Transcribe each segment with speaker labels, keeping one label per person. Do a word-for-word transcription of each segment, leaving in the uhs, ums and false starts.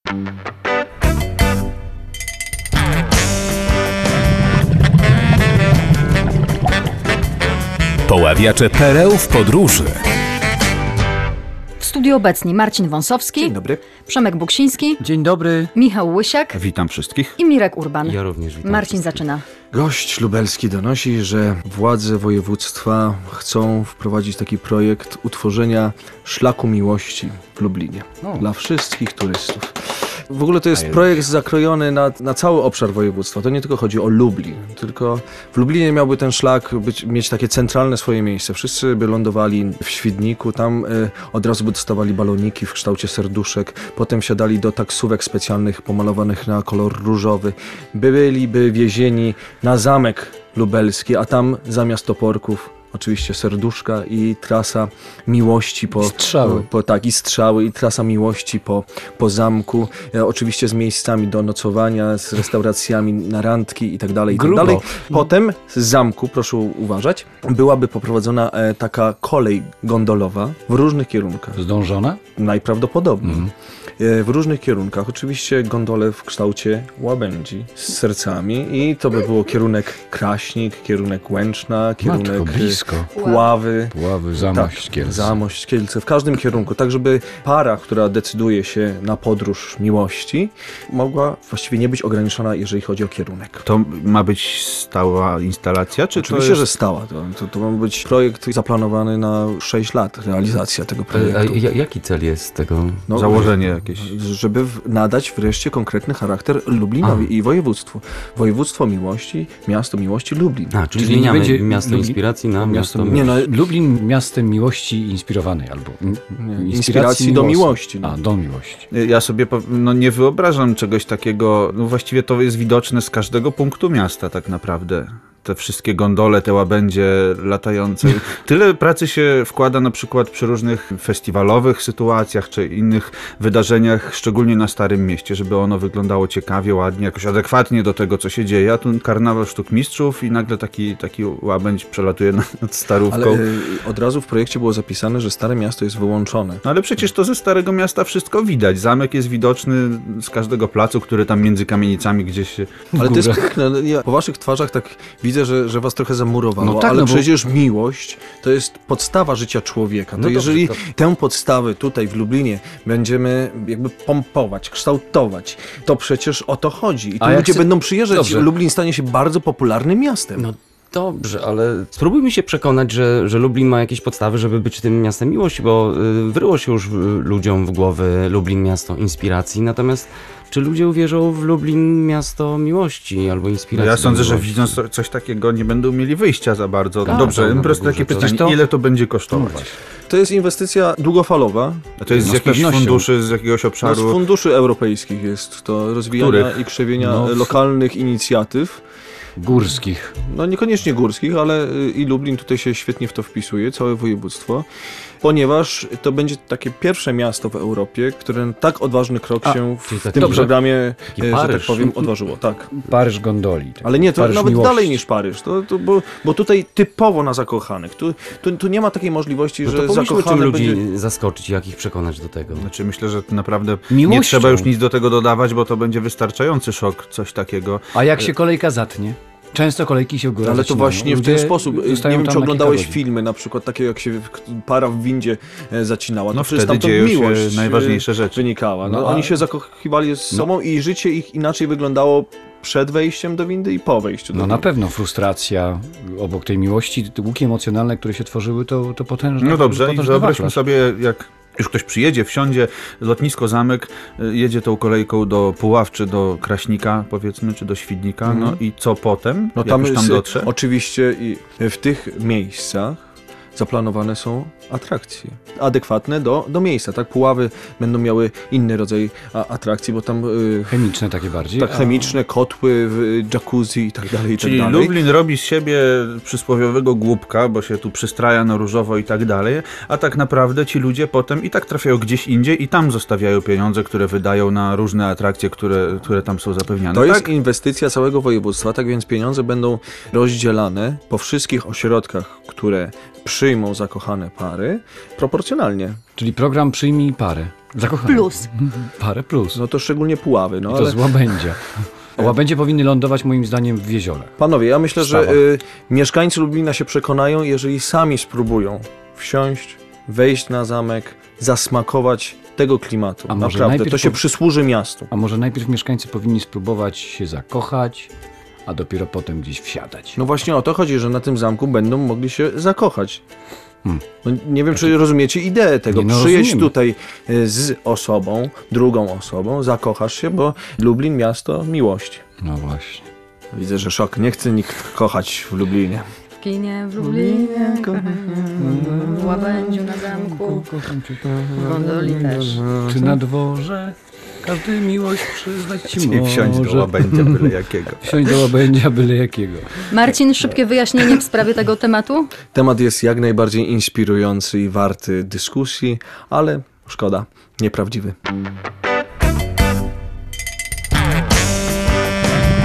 Speaker 1: Poławiacze pereł w podróży.
Speaker 2: W studiu obecni Marcin Wąsowski.
Speaker 3: Dzień dobry.
Speaker 2: Przemek Buksiński.
Speaker 3: Dzień dobry.
Speaker 2: Michał Łysiak.
Speaker 3: Witam wszystkich.
Speaker 2: I Mirek Urban.
Speaker 4: Ja również witam.
Speaker 2: Marcin zaczyna.
Speaker 5: Gość lubelski donosi, że władze województwa chcą wprowadzić taki projekt utworzenia szlaku miłości w Lublinie.
Speaker 3: O.
Speaker 5: Dla wszystkich turystów. W ogóle to jest projekt zakrojony na, na cały obszar województwa. To nie tylko chodzi o Lublin, tylko w Lublinie miałby ten szlak być, mieć takie centralne swoje miejsce. Wszyscy by lądowali w Świdniku, tam y, od razu by dostawali baloniki w kształcie serduszek, potem wsiadali do taksówek specjalnych pomalowanych na kolor różowy. Byliby wiezieni na zamek lubelski, a tam zamiast toporków oczywiście serduszka i trasa miłości po...
Speaker 3: Strzały.
Speaker 5: Po, tak, i strzały, i trasa miłości po, po zamku. E, oczywiście z miejscami do nocowania, z restauracjami na randki i tak dalej, i tak
Speaker 3: Grubo.
Speaker 5: dalej. Potem z zamku, proszę uważać, byłaby poprowadzona e, taka kolej gondolowa w różnych kierunkach.
Speaker 3: Zdążona?
Speaker 5: Najprawdopodobniej.
Speaker 3: Mhm.
Speaker 5: E, w różnych kierunkach. Oczywiście gondole w kształcie łabędzi z sercami i to by było kierunek Kraśnik, kierunek Łęczna, kierunek
Speaker 3: Matko, blisko.
Speaker 5: Puławy.
Speaker 3: Puławy, Zamość,
Speaker 5: Tak,
Speaker 3: Kielce.
Speaker 5: Zamość, Kielce, w każdym kierunku, tak żeby para, która decyduje się na podróż miłości, mogła właściwie nie być ograniczona, jeżeli chodzi o kierunek.
Speaker 6: To ma być stała instalacja, czy
Speaker 5: Oczywiście,
Speaker 6: to jest...
Speaker 5: że stała. To, to, to ma być projekt zaplanowany na sześć lat, realizacja tego
Speaker 4: A, a
Speaker 5: projektu.
Speaker 4: ja- jaki cel jest tego?
Speaker 5: No,
Speaker 6: założenie jakieś?
Speaker 5: Żeby w- nadać wreszcie konkretny charakter Lublinowi
Speaker 4: A.
Speaker 5: i województwu. Województwo miłości, miasto miłości Lublin.
Speaker 4: A, czyli
Speaker 3: Czyli nie
Speaker 4: zmieniamy
Speaker 3: będzie
Speaker 4: miasto
Speaker 3: Lublin-
Speaker 4: inspiracji na
Speaker 3: Miasto
Speaker 4: miasto
Speaker 5: Nie, no,
Speaker 3: Lublin miastem miłości inspirowanej albo in,
Speaker 5: Nie, inspiracji do miłości, no.
Speaker 3: A, do miłości.
Speaker 6: Ja sobie po- no, nie wyobrażam czegoś takiego, no właściwie to jest widoczne z każdego punktu miasta tak naprawdę. Te wszystkie gondole, te łabędzie latające. Tyle pracy się wkłada na przykład przy różnych festiwalowych sytuacjach czy innych wydarzeniach, szczególnie na Starym Mieście, żeby ono wyglądało ciekawie, ładnie, jakoś adekwatnie do tego, co się dzieje. A tu karnawał sztuk mistrzów i nagle taki, taki łabędź przelatuje nad, nad Starówką.
Speaker 5: Ale y, od razu w projekcie było zapisane, że Stare Miasto jest wyłączone.
Speaker 6: No ale przecież to ze Starego Miasta wszystko widać. Zamek jest widoczny z każdego placu, który tam między kamienicami gdzieś się...
Speaker 5: Ale to jest piękne. No, ja po waszych twarzach tak widzę, że, że was trochę zamurowało,
Speaker 3: No tak,
Speaker 5: ale
Speaker 3: no bo-
Speaker 5: przecież miłość to jest podstawa życia człowieka. To
Speaker 4: No dobrze,
Speaker 5: jeżeli
Speaker 4: to-
Speaker 5: tę podstawę tutaj w Lublinie będziemy jakby pompować, kształtować, to przecież o to chodzi. I tu
Speaker 3: A jak
Speaker 5: ludzie
Speaker 3: chce-
Speaker 5: będą przyjeżdżać.
Speaker 3: Dobrze.
Speaker 5: Lublin stanie się bardzo popularnym miastem.
Speaker 4: No dobrze, ale spróbujmy się przekonać, że, że Lublin ma jakieś podstawy, żeby być tym miastem miłości, bo y, wryło się już y, ludziom w głowy Lublin miasto inspiracji, natomiast czy ludzie uwierzą w Lublin miasto miłości albo
Speaker 6: No
Speaker 4: inspiracji?
Speaker 6: ja
Speaker 4: do
Speaker 6: sądzę, że
Speaker 4: miłości?
Speaker 6: widząc co- coś takiego nie będą mieli wyjścia za bardzo.
Speaker 4: Tak,
Speaker 6: Dobrze,
Speaker 4: to na
Speaker 6: po prostu
Speaker 4: górze
Speaker 6: takie
Speaker 4: to-
Speaker 6: pytanie,
Speaker 3: to-
Speaker 6: ile to będzie kosztować?
Speaker 5: To jest inwestycja długofalowa.
Speaker 6: A to jest
Speaker 3: No,
Speaker 6: z
Speaker 3: z
Speaker 6: jakichś
Speaker 3: pewnością.
Speaker 6: funduszy, z jakiegoś
Speaker 5: No,
Speaker 6: obszaru?
Speaker 5: z funduszy europejskich jest to rozwijania
Speaker 6: Których?
Speaker 5: i krzewienia
Speaker 3: No, w-
Speaker 5: lokalnych inicjatyw.
Speaker 3: Górskich.
Speaker 5: No niekoniecznie górskich, ale y, i Lublin tutaj się świetnie w to wpisuje, całe województwo, ponieważ to będzie takie pierwsze miasto w Europie, które na tak odważny krok
Speaker 3: A,
Speaker 5: się w
Speaker 4: czyli tak-
Speaker 5: tym
Speaker 3: dobrze.
Speaker 5: programie,
Speaker 4: Taki
Speaker 5: y, że tak
Speaker 4: Paryż.
Speaker 5: powiem, odważyło. Tak.
Speaker 3: Paryż gondoli. tak.
Speaker 5: Ale nie, to
Speaker 3: Paryż
Speaker 5: nawet
Speaker 3: miłości.
Speaker 5: dalej niż Paryż, to, to, bo, bo tutaj typowo na zakochanych. Tu, tu, tu nie ma takiej możliwości,
Speaker 4: No to
Speaker 5: że
Speaker 4: pomyślmy, czym
Speaker 5: zakochany
Speaker 4: ludzi
Speaker 5: będzie...
Speaker 4: zaskoczyć, jak ich przekonać do tego.
Speaker 6: Znaczy myślę, że naprawdę nie
Speaker 3: Miłością.
Speaker 6: trzeba już nic do tego dodawać, bo to będzie wystarczający szok, coś takiego.
Speaker 3: A jak się kolejka zatnie? Często kolejki się w górę
Speaker 5: Ale to
Speaker 3: zaczynają.
Speaker 5: właśnie w ten
Speaker 3: Ludzie
Speaker 5: sposób. Nie
Speaker 3: zostają
Speaker 5: wiem,
Speaker 3: tam
Speaker 5: czy
Speaker 3: na
Speaker 5: oglądałeś
Speaker 3: kilka godzin.
Speaker 5: filmy, na przykład takie jak się para w windzie e, zacinała.
Speaker 6: No
Speaker 5: to przecież
Speaker 6: wtedy
Speaker 5: tam
Speaker 6: dzieją się
Speaker 5: miłość e,
Speaker 6: najważniejsze rzeczy.
Speaker 5: wynikała. No,
Speaker 3: No,
Speaker 5: oni
Speaker 3: a-
Speaker 5: się zakochiwali z sobą i życie ich inaczej wyglądało przed wejściem do windy i po wejściu do
Speaker 3: No na
Speaker 5: windy.
Speaker 3: pewno frustracja obok tej miłości, te łuki emocjonalne, które się tworzyły, to, to potężne.
Speaker 6: No dobrze, i
Speaker 3: potężny
Speaker 6: wyobraźmy
Speaker 3: wachlarz.
Speaker 6: sobie, jak już ktoś przyjedzie, wsiądzie, lotnisko Zamek, y, jedzie tą kolejką do Puław, czy do Kraśnika, powiedzmy, czy do Świdnika, no i co potem,
Speaker 5: No
Speaker 6: jak
Speaker 5: tam,
Speaker 6: już tam
Speaker 5: jest,
Speaker 6: dotrze?
Speaker 5: oczywiście i w tych miejscach zaplanowane są atrakcje adekwatne do, do miejsca. Tak, Puławy będą miały inny rodzaj a, atrakcji, bo tam y,
Speaker 3: Chemiczne takie bardziej.
Speaker 5: tak, chemiczne, kotły, y, jacuzzi i tak dalej, i
Speaker 6: Czyli
Speaker 5: tak dalej.
Speaker 6: Lublin robi z siebie przysłowiowego głupka, bo się tu przystraja na różowo i tak dalej, a tak naprawdę ci ludzie potem i tak trafiają gdzieś indziej i tam zostawiają pieniądze, które wydają na różne atrakcje, które, które tam są zapewniane.
Speaker 5: To
Speaker 6: tak?
Speaker 5: jest inwestycja całego województwa, tak więc pieniądze będą rozdzielane po wszystkich ośrodkach, które przyjmą zakochane pary proporcjonalnie.
Speaker 3: Czyli program Przyjmij parę. Zakochany.
Speaker 2: Plus.
Speaker 3: Parę plus.
Speaker 5: No to szczególnie Puławy. No
Speaker 3: I to
Speaker 5: ale
Speaker 3: z łabędzia. A łabędzie powinny lądować moim zdaniem w jeziorach.
Speaker 5: panowie, ja myślę, że
Speaker 3: Stawach.
Speaker 5: y, mieszkańcy Lublina się przekonają, jeżeli sami spróbują wsiąść, wejść na zamek, zasmakować tego klimatu.
Speaker 3: A może
Speaker 5: Naprawdę,
Speaker 3: najpierw
Speaker 5: to się
Speaker 3: po-
Speaker 5: przysłuży miastu.
Speaker 3: A może najpierw mieszkańcy powinni spróbować się zakochać, a dopiero potem gdzieś wsiadać.
Speaker 5: No właśnie o to chodzi, że na tym zamku będą mogli się zakochać.
Speaker 3: Hmm.
Speaker 5: No, nie wiem, czy rozumiecie ideę tego.
Speaker 3: Nie, no
Speaker 5: Przyjedź
Speaker 3: rozumiemy.
Speaker 5: tutaj y, z osobą, drugą osobą, zakochasz się, bo Lublin miasto miłości.
Speaker 3: No właśnie.
Speaker 5: Widzę, że szok. Nie chce nikt kochać w Lublinie.
Speaker 2: W kinie, w Lublinie, w łabędziu na zamku, w gondoli też.
Speaker 3: Czy na dworze każdy miłość przyznać ci
Speaker 6: Czyli
Speaker 3: może.
Speaker 6: wsiąść do łabędzia byle jakiego.
Speaker 3: Wsiąść do łabędzia byle jakiego.
Speaker 2: Marcin, szybkie wyjaśnienie w sprawie tego tematu?
Speaker 5: Temat jest jak najbardziej inspirujący i warty dyskusji, ale szkoda, nieprawdziwy.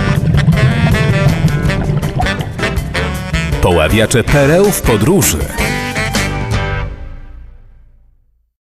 Speaker 1: Poławiacze pereł w podróży.